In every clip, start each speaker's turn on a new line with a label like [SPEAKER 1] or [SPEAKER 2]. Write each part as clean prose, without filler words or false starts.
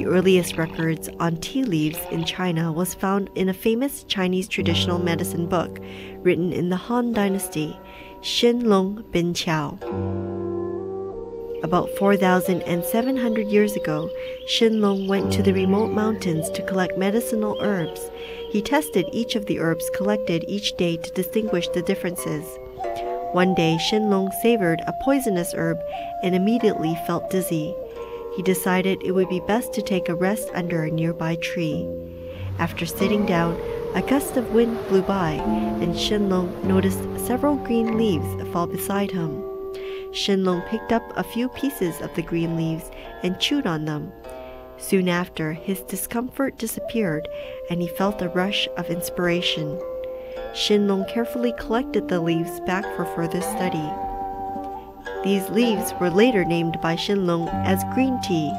[SPEAKER 1] the earliest records on tea leaves in China was found in a famous Chinese traditional medicine book written in the Han Dynasty, Shenlong Bin Qiao. About 4,700 years ago, Shenlong went to the remote mountains to collect medicinal herbs. He tested each of the herbs collected each day to distinguish the differences. One day, Shenlong savored a poisonous herb and immediately felt dizzy. He decided it would be best to take a rest under a nearby tree. After sitting down, a gust of wind blew by, and Shenlong noticed several green leaves fall beside him. Shenlong picked up a few pieces of the green leaves and chewed on them. Soon after, his discomfort disappeared, and he felt a rush of inspiration. Shenlong carefully collected the leaves back for further study. These leaves were later named by Shenlong as green tea.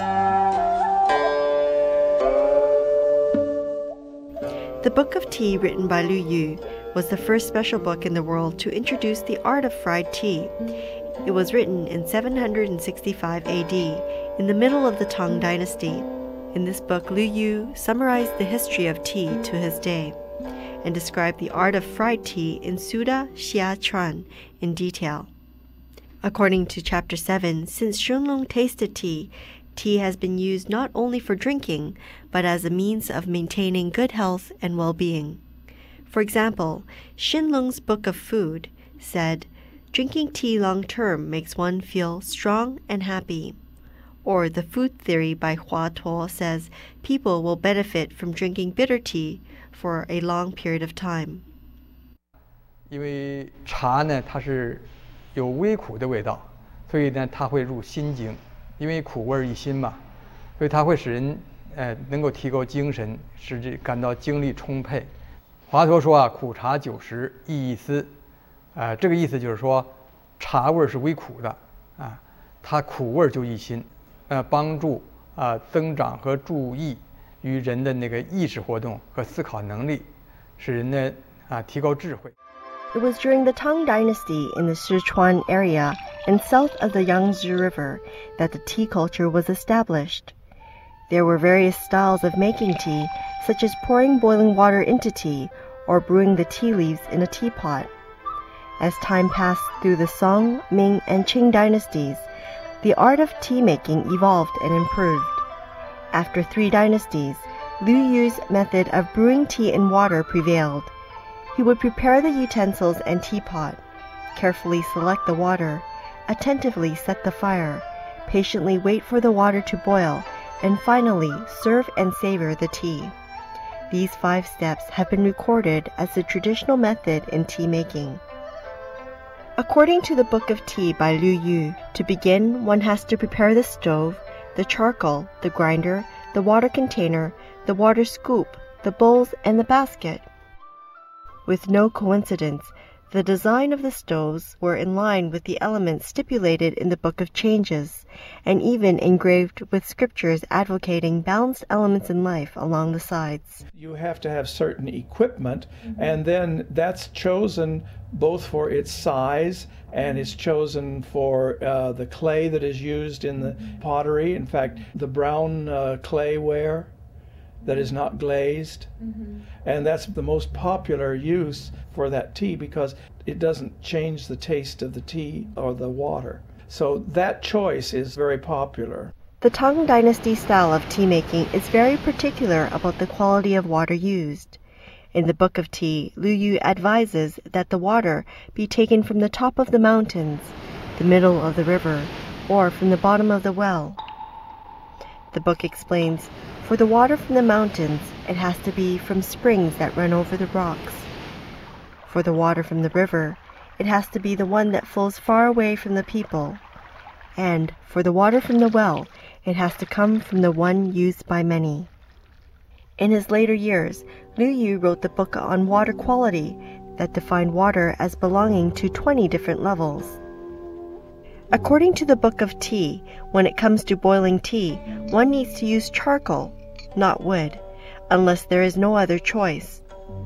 [SPEAKER 1] The Book of Tea, written by Lu Yu, was the first special book in the world to introduce the art of fried tea. It was written in 765 AD, in the middle of the Tang Dynasty. In this book, Lu Yu summarized the history of tea to his day and described the art of fried tea in Suda Xia Chuan in detail. According to Chapter 7, since Shenlong tasted tea, tea has been used not only for drinking, but as a means of maintaining good health and well-being. For example, Shenlong's Book of Food said, "Drinking tea long-term makes one feel strong and happy." Or the Food Theory by Hua Tuo says people will benefit from drinking bitter tea for a long period of time.
[SPEAKER 2] 因为茶呢，它是有微苦的味道，所以呢，它会入心经。因为苦味一心嘛，所以它会使人能够提高精神，使之感到精力充沛。华佗说啊，苦茶90益一丝，这个意思就是说，茶味是微苦的啊，它苦味就一心，帮助增长和注意于人的那个意识活动和思考能力，使人呢提高智慧。
[SPEAKER 1] It was during the Tang Dynasty in the Sichuan area and south of the Yangtze River that the tea culture was established. There were various styles of making tea, such as pouring boiling water into tea or brewing the tea leaves in a teapot. As time passed through the Song, Ming, and Qing dynasties, the art of tea making evolved and improved. After 3 dynasties, Lu Yu's method of brewing tea in water prevailed. He would prepare the utensils and teapot, carefully select the water, attentively set the fire, patiently wait for the water to boil, and finally serve and savor the tea. These 5 steps have been recorded as the traditional method in tea making. According to the Book of Tea by Lu Yu, to begin, one has to prepare the stove, the charcoal, the grinder, the water container, the water scoop, the bowls, and the basket. With no coincidence, the design of the stoves were in line with the elements stipulated in the Book of Changes, and even engraved with scriptures advocating balanced elements in life along the sides.
[SPEAKER 3] You have to have certain equipment, and then that's chosen both for its size and it's chosen for the clay that is used in the pottery. In fact, the brown clayware that is not glazed. And that's the most popular use for that tea because it doesn't change the taste of the tea or the water. So that choice is very popular.
[SPEAKER 1] The Tang Dynasty style of tea making is very particular about the quality of water used. In the Book of Tea, Lu Yu advises that the water be taken from the top of the mountains, the middle of the river, or from the bottom of the well. The book explains, for the water from the mountains, it has to be from springs that run over the rocks. For the water from the river, it has to be the one that flows far away from the people. And for the water from the well, it has to come from the one used by many. In his later years, Lu Yu wrote the book on water quality that defined water as belonging to 20 different levels. According to the Book of Tea, when it comes to boiling tea, one needs to use charcoal, not wood, unless there is no other choice.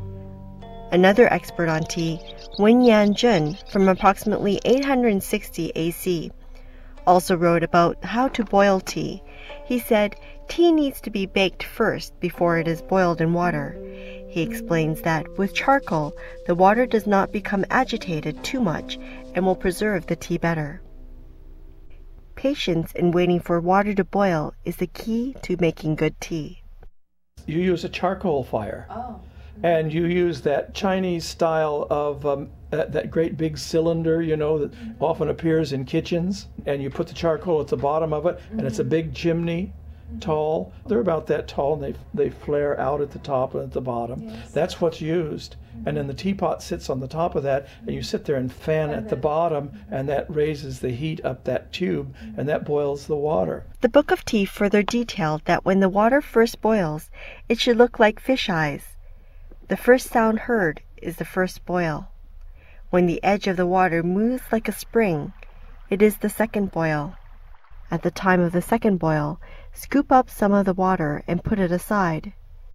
[SPEAKER 1] Another expert on tea, Wen Yanzhen, from approximately 860 AC, also wrote about how to boil tea. He said, Tea needs to be baked first before it is boiled in water. He explains that with charcoal, the water does not become agitated too much and will preserve the tea better. Patience in waiting for water to boil is the key to making good tea.
[SPEAKER 3] You use a charcoal fire. And you use that Chinese style of that great big cylinder, that often appears in kitchens. And you put the charcoal at the bottom of it, and it's a big chimney, tall. They're about that tall, and they flare out at the top and at the bottom.
[SPEAKER 4] Yes.
[SPEAKER 3] That's what's used. And then the teapot sits on the top of that, and you sit there and fan at the bottom, and that raises the heat up that tube, and that boils the water.
[SPEAKER 1] The Book of Tea further detailed that when the water first boils, it should look like fish eyes. The first sound heard is the first boil. When the edge of the water moves like a spring, it is the second boil. At the time of the second boil, scoop up some of the water and put it aside.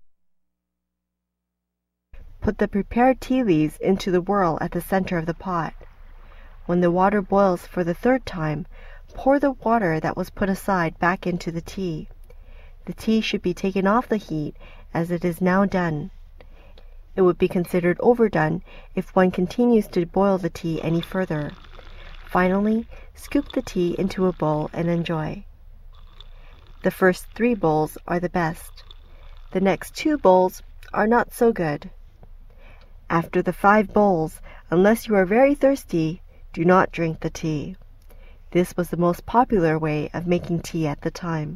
[SPEAKER 1] Put the prepared tea leaves into the whirl at the center of the pot. When the water boils for the third time, pour the water that was put aside back into the tea. The tea should be taken off the heat as it is now done. It would be considered overdone if one continues to boil the tea any further. Finally, scoop the tea into a bowl and enjoy. The first 3 bowls are the best. The next 2 bowls are not so good. After the 5 bowls, unless you are very thirsty, do not drink the tea. This was the most popular way of making tea at the time.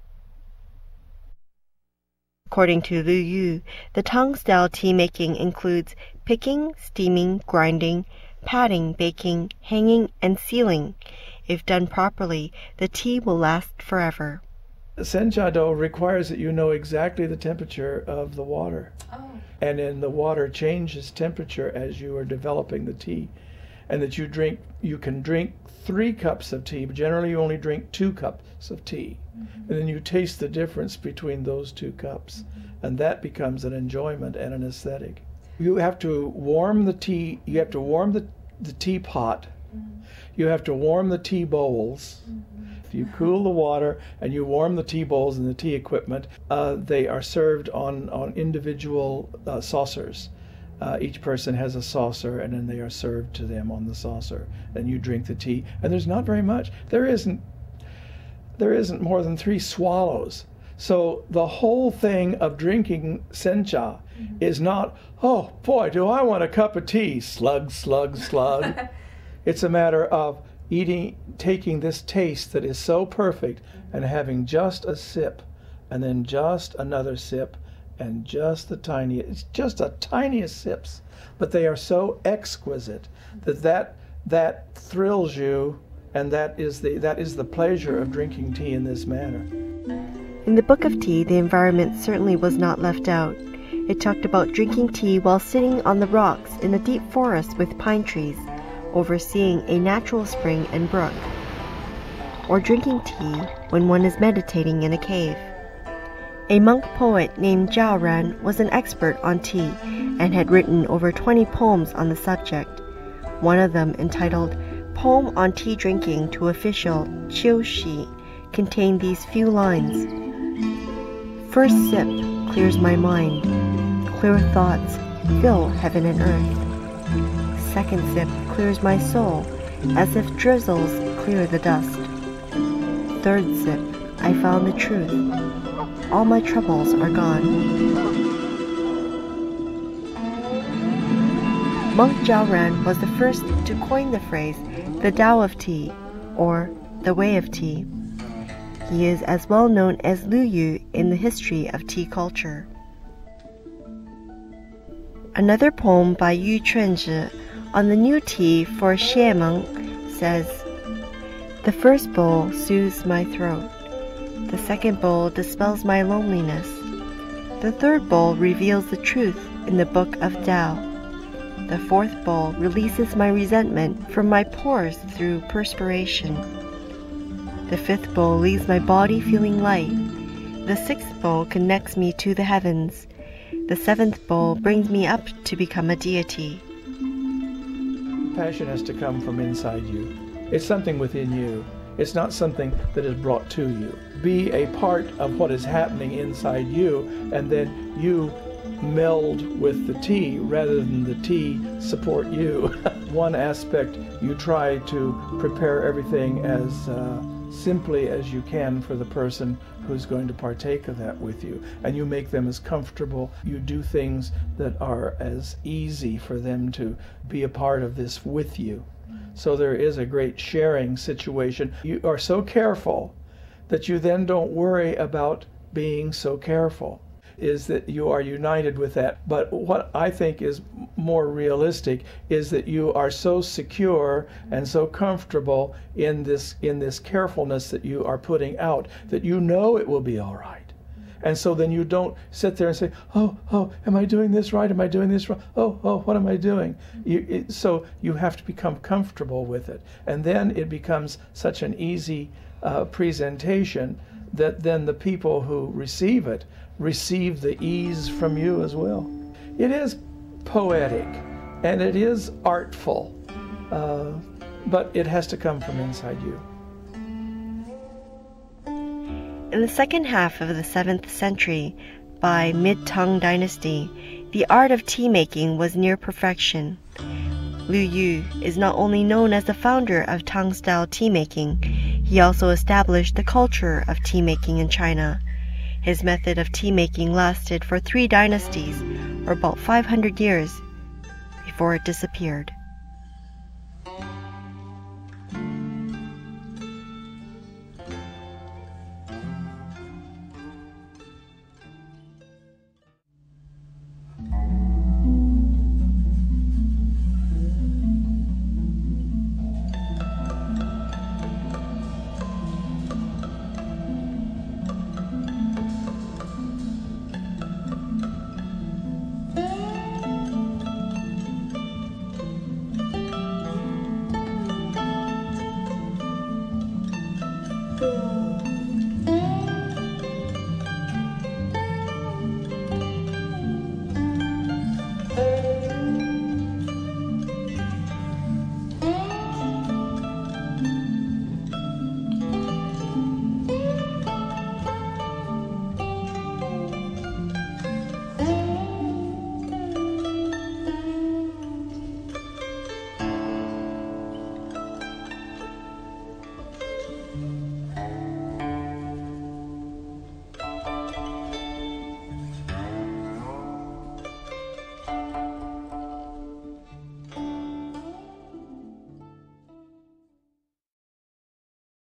[SPEAKER 1] According to Lu Yu, the Tang-style tea making includes picking, steaming, grinding, patting, baking, hanging, and sealing. If done properly, the tea will last forever.
[SPEAKER 3] Sencha Do requires that you know exactly the temperature of the water. And then the water changes temperature as you are developing the tea. And that you can drink 3 cups of tea, but generally you only drink 2 cups of tea. And then you taste the difference between those 2 cups. And that becomes an enjoyment and an aesthetic. You have to warm the tea, you have to warm the teapot, you have to warm the tea bowls. If you cool the water and you warm the tea bowls and the tea equipment, they are served on individual saucers. Each person has a saucer, and then they are served to them on the saucer. Then you drink the tea, and there's not very much. There isn't more than 3 swallows. So the whole thing of drinking sencha is not, oh boy, do I want a cup of tea, slug, slug, slug. It's a matter of taking this taste that is so perfect and having just a sip, and then just another sip, and just the tiniest sips, but they are so exquisite that thrills you, and that is the pleasure of drinking tea in this manner.
[SPEAKER 1] In the Book of Tea, the environment certainly was not left out. It talked about drinking tea while sitting on the rocks in a deep forest with pine trees, overseeing a natural spring and brook, or drinking tea when one is meditating in a cave. A monk poet named Zhao Ran was an expert on tea and had written over 20 poems on the subject. One of them, entitled Poem on Tea Drinking to Official Qiu Shi, contained these few lines. First sip clears my mind, clear thoughts fill heaven and earth. Second sip clears my soul, as if drizzles clear the dust. Third sip, I found the truth. All my troubles are gone. Monk Zhao Ran was the first to coin the phrase, the Tao of Tea, or the Way of Tea. He is as well known as Lu Yu in the history of tea culture. Another poem by Yu Chunzhi on the new tea for Xiemeng says, the first bowl soothes my throat. The second bowl dispels my loneliness. The third bowl reveals the truth in the Book of Tao. The fourth bowl releases my resentment from my pores through perspiration. The fifth bowl leaves my body feeling light. The sixth bowl connects me to the heavens. The seventh bowl brings me up to become a deity.
[SPEAKER 3] Passion has to come from inside you. It's something within you. It's not something that is brought to you. Be a part of what is happening inside you, and then you meld with the tea rather than the tea support you. One aspect, you try to prepare everything as simply as you can for the person who's going to partake of that with you, and you make them as comfortable. You do things that are as easy for them to be a part of this with you. So there is a great sharing situation. You are so careful that you then don't worry about being so careful, is that you are united with that. But what I think is more realistic is that you are so secure and so comfortable in this carefulness that you are putting out that you know it will be all right. And so then you don't sit there and say, oh, am I doing this right? Am I doing this wrong? Oh, what am I doing? So you have to become comfortable with it. And then it becomes such an easy presentation that then the people who receive it receive the ease from you as well. It is poetic and it is artful, but it has to come from inside you.
[SPEAKER 1] In the second half of the 7th century, by Mid-Tang Dynasty, the art of tea making was near perfection. Lu Yu is not only known as the founder of Tang-style tea making, he also established the culture of tea making in China. His method of tea making lasted for 3 dynasties, or about 500 years, before it disappeared.